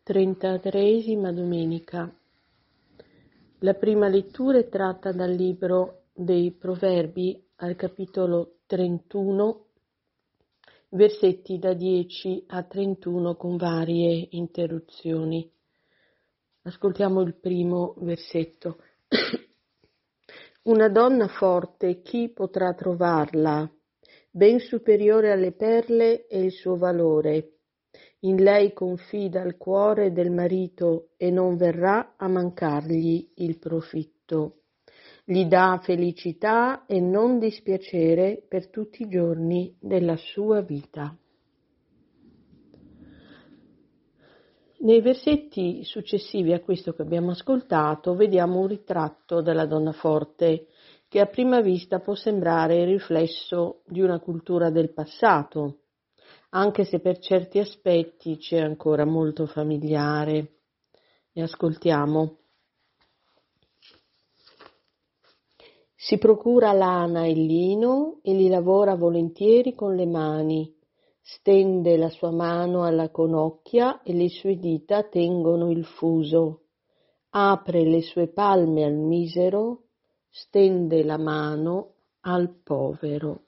33esima domenica. La prima lettura è tratta dal libro dei Proverbi al capitolo 31, versetti da 10 a 31 con varie interruzioni. Ascoltiamo il primo versetto. Una donna forte, chi potrà trovarla? Ben superiore alle perle è il suo valore. In lei confida il cuore del marito e non verrà a mancargli il profitto. Gli dà felicità e non dispiacere per tutti i giorni della sua vita. Nei versetti successivi a questo che abbiamo ascoltato vediamo un ritratto della donna forte che a prima vista può sembrare il riflesso di una cultura del passato, anche se per certi aspetti ci è ancora molto familiare. E ascoltiamo. Si procura lana e lino e li lavora volentieri con le mani. Stende la sua mano alla conocchia e le sue dita tengono il fuso. Apre le sue palme al misero, stende la mano al povero.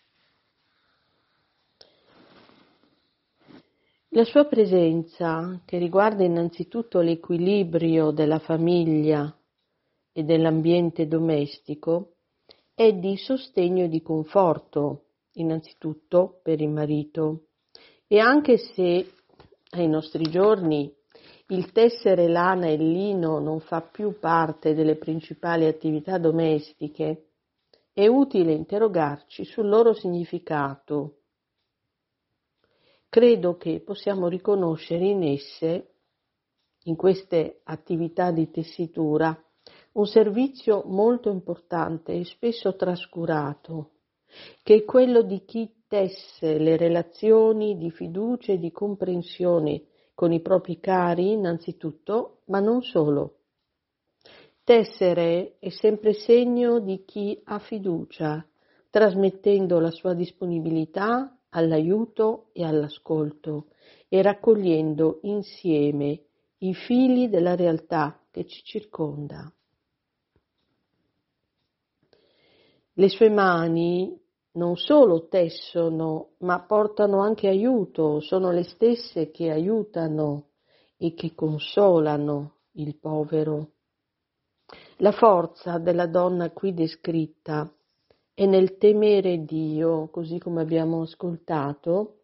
La sua presenza, che riguarda innanzitutto l'equilibrio della famiglia e dell'ambiente domestico, è di sostegno e di conforto, innanzitutto per il marito. E anche se ai nostri giorni il tessere lana e lino non fa più parte delle principali attività domestiche, è utile interrogarci sul loro significato. Credo che possiamo riconoscere in esse, in queste attività di tessitura, un servizio molto importante e spesso trascurato, che è quello di chi tesse le relazioni di fiducia e di comprensione con i propri cari innanzitutto, ma non solo. Tessere è sempre segno di chi ha fiducia, trasmettendo la sua disponibilità all'aiuto e all'ascolto e raccogliendo insieme i fili della realtà che ci circonda. Le sue mani non solo tessono, ma portano anche aiuto, sono le stesse che aiutano e che consolano il povero. La forza della donna qui descritta è nel temere Dio, così come abbiamo ascoltato,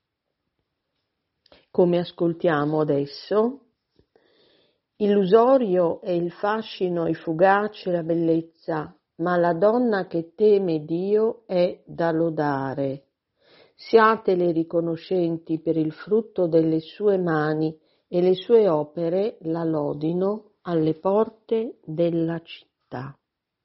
come ascoltiamo adesso. Illusorio è il fascino e fugace la bellezza, ma la donna che teme Dio è da lodare. Siatele riconoscenti per il frutto delle sue mani e le sue opere la lodino alle porte della città.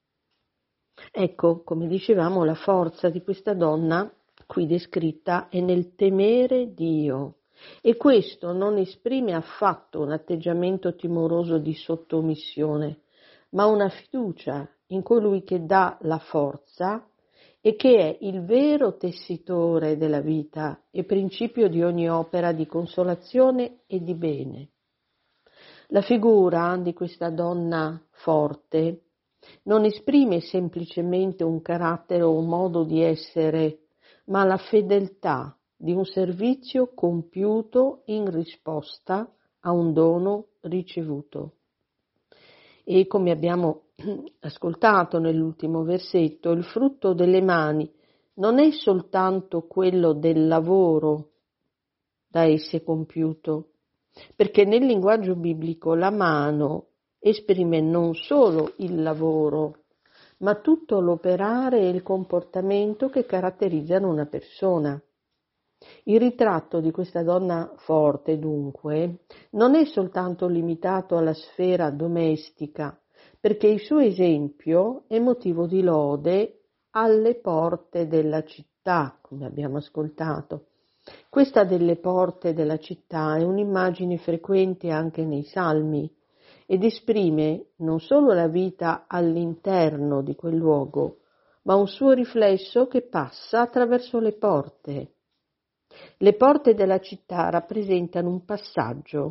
Ecco, come dicevamo, la forza di questa donna qui descritta è nel temere Dio. E questo non esprime affatto un atteggiamento timoroso di sottomissione, ma una fiducia in colui che dà la forza e che è il vero tessitore della vita e principio di ogni opera di consolazione e di bene. La figura di questa donna forte non esprime semplicemente un carattere o un modo di essere, ma la fedeltà di un servizio compiuto in risposta a un dono ricevuto. E come abbiamo ascoltato nell'ultimo versetto, il frutto delle mani non è soltanto quello del lavoro da esse compiuto, perché nel linguaggio biblico la mano esprime non solo il lavoro, ma tutto l'operare e il comportamento che caratterizzano una persona. Il ritratto di questa donna forte, dunque, non è soltanto limitato alla sfera domestica, perché il suo esempio è motivo di lode alle porte della città, come abbiamo ascoltato. Questa delle porte della città è un'immagine frequente anche nei Salmi ed esprime non solo la vita all'interno di quel luogo, ma un suo riflesso che passa attraverso le porte. Le porte della città rappresentano un passaggio,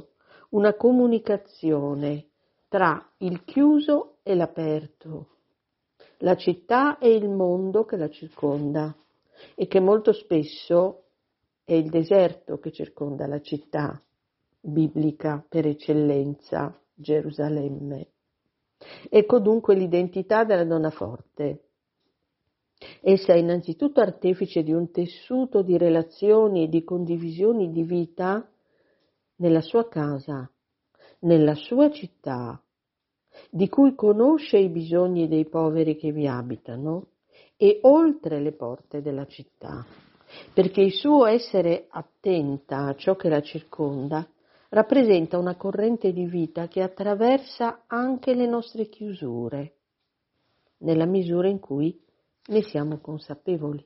una comunicazione tra il chiuso e l'aperto, la città e il mondo che la circonda, e che molto spesso è il deserto che circonda la città biblica per eccellenza, Gerusalemme. Ecco dunque l'identità della donna forte. Essa è innanzitutto artefice di un tessuto di relazioni e di condivisioni di vita nella sua casa, nella sua città, di cui conosce i bisogni dei poveri che vi abitano e oltre le porte della città, perché il suo essere attenta a ciò che la circonda rappresenta una corrente di vita che attraversa anche le nostre chiusure, nella misura in cui ne siamo consapevoli.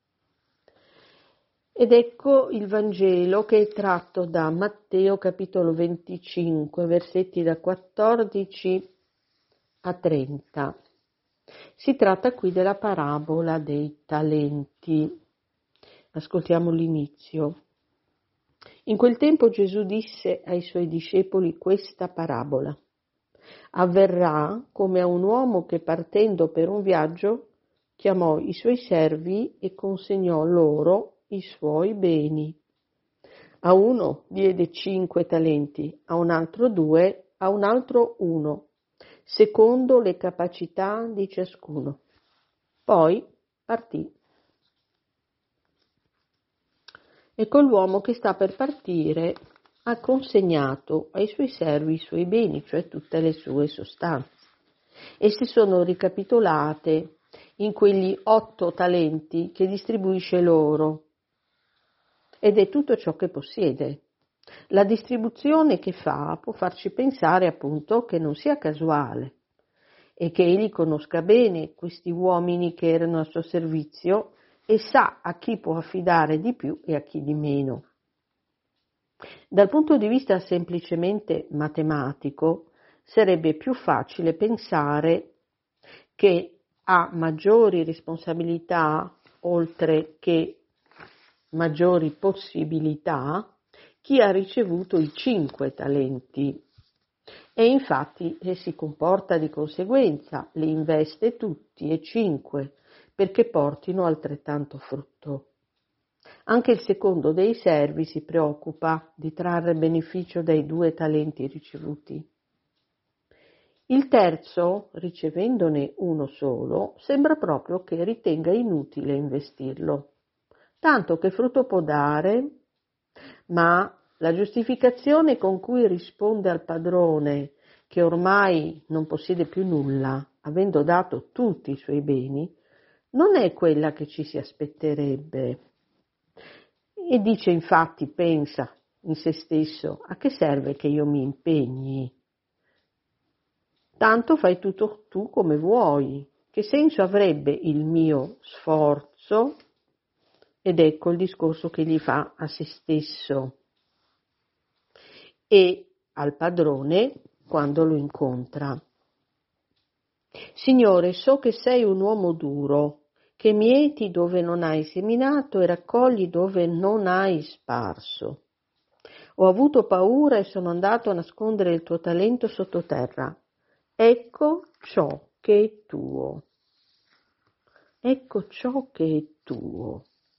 Ed ecco il Vangelo che è tratto da Matteo capitolo 25, versetti da 14 a 30. Si tratta qui della parabola dei talenti. Ascoltiamo l'inizio. In quel tempo Gesù disse ai suoi discepoli questa parabola. Avverrà come a un uomo che partendo per un viaggio chiamò i suoi servi e consegnò loro i suoi beni. A uno diede 5 talenti, a un altro 2, a un altro 1, secondo le capacità di ciascuno. Poi partì. Ecco l'uomo che sta per partire ha consegnato ai suoi servi i suoi beni, cioè tutte le sue sostanze. Esse sono ricapitolate in quegli 8 talenti che distribuisce loro, ed è tutto ciò che possiede. La distribuzione che fa può farci pensare appunto che non sia casuale e che egli conosca bene questi uomini che erano al suo servizio e sa a chi può affidare di più e a chi di meno. Dal punto di vista semplicemente matematico, sarebbe più facile pensare che ha maggiori responsabilità, oltre che maggiori possibilità, chi ha ricevuto i 5 talenti. E infatti si comporta di conseguenza, li investe tutti e 5, perché portino altrettanto frutto. Anche il secondo dei servi si preoccupa di trarre beneficio dai 2 talenti ricevuti. Il terzo, ricevendone uno solo, sembra proprio che ritenga inutile investirlo, tanto che frutto può dare, ma la giustificazione con cui risponde al padrone che ormai non possiede più nulla, avendo dato tutti i suoi beni, non è quella che ci si aspetterebbe. E dice infatti, pensa in se stesso, a che serve che io mi impegni? Tanto fai tutto tu come vuoi. Che senso avrebbe il mio sforzo? Ed ecco il discorso che gli fa a se stesso e al padrone quando lo incontra. Signore, so che sei un uomo duro, che mieti dove non hai seminato e raccogli dove non hai sparso. Ho avuto paura e sono andato a nascondere il tuo talento sottoterra. Ecco ciò che è tuo. Ecco ciò che è tuo.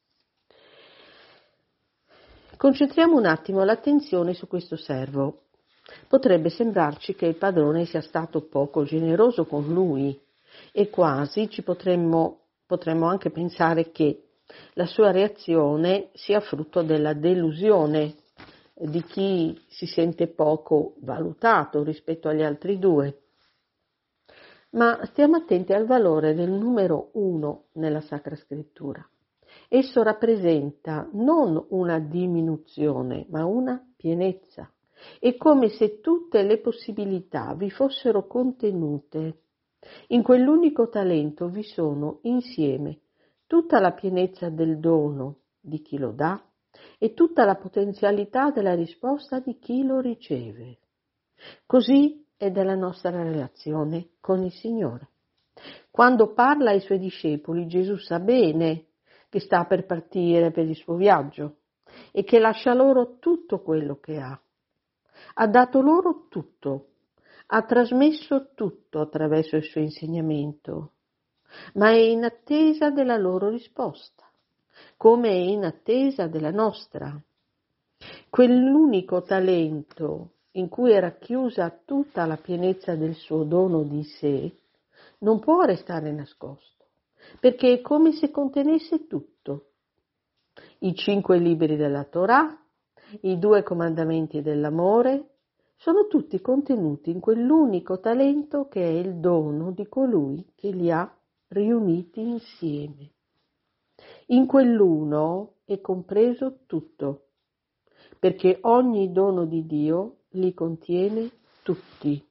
Concentriamo un attimo l'attenzione su questo servo. Potrebbe sembrarci che il padrone sia stato poco generoso con lui e quasi potremmo anche pensare che la sua reazione sia frutto della delusione di chi si sente poco valutato rispetto agli altri 2. Ma stiamo attenti al valore del numero 1 nella Sacra Scrittura. Esso rappresenta non una diminuzione, ma una pienezza. È come se tutte le possibilità vi fossero contenute. In quell'unico talento vi sono insieme tutta la pienezza del dono di chi lo dà e tutta la potenzialità della risposta di chi lo riceve. Così è della nostra relazione con il Signore. Quando parla ai suoi discepoli, Gesù sa bene che sta per partire per il suo viaggio e che lascia loro tutto quello che ha. ha dato loro tutto, ha trasmesso tutto attraverso il suo insegnamento, ma è in attesa della loro risposta, come è in attesa della nostra. Quell'unico talento in cui è racchiusa tutta la pienezza del suo dono di sé non può restare nascosto, perché è come se contenesse tutto. I 5 libri della Torah, i 2 comandamenti dell'amore, sono tutti contenuti in quell'unico talento che è il dono di colui che li ha riuniti insieme. In quell'uno è compreso tutto, perché ogni dono di Dio li contiene tutti.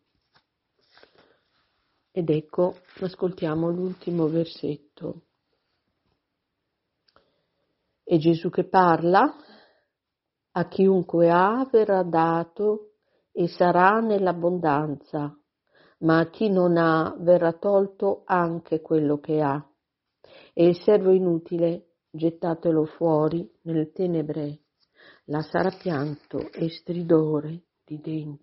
Ed ecco, ascoltiamo l'ultimo versetto. È Gesù che parla: a chiunque ha verrà dato e sarà nell'abbondanza, ma a chi non ha verrà tolto anche quello che ha. E il servo inutile gettatelo fuori nelle tenebre, là sarà pianto e stridore di denti.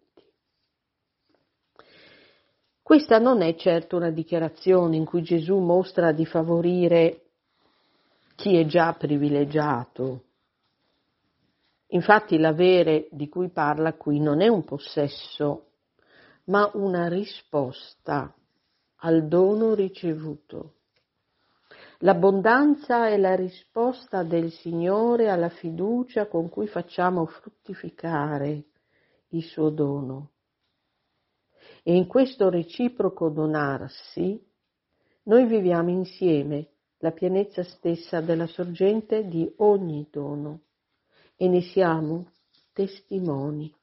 Questa non è certo una dichiarazione in cui Gesù mostra di favorire chi è già privilegiato. Infatti l'avere di cui parla qui non è un possesso, ma una risposta al dono ricevuto. L'abbondanza è la risposta del Signore alla fiducia con cui facciamo fruttificare il suo dono. E in questo reciproco donarsi noi viviamo insieme la pienezza stessa della sorgente di ogni dono e ne siamo testimoni.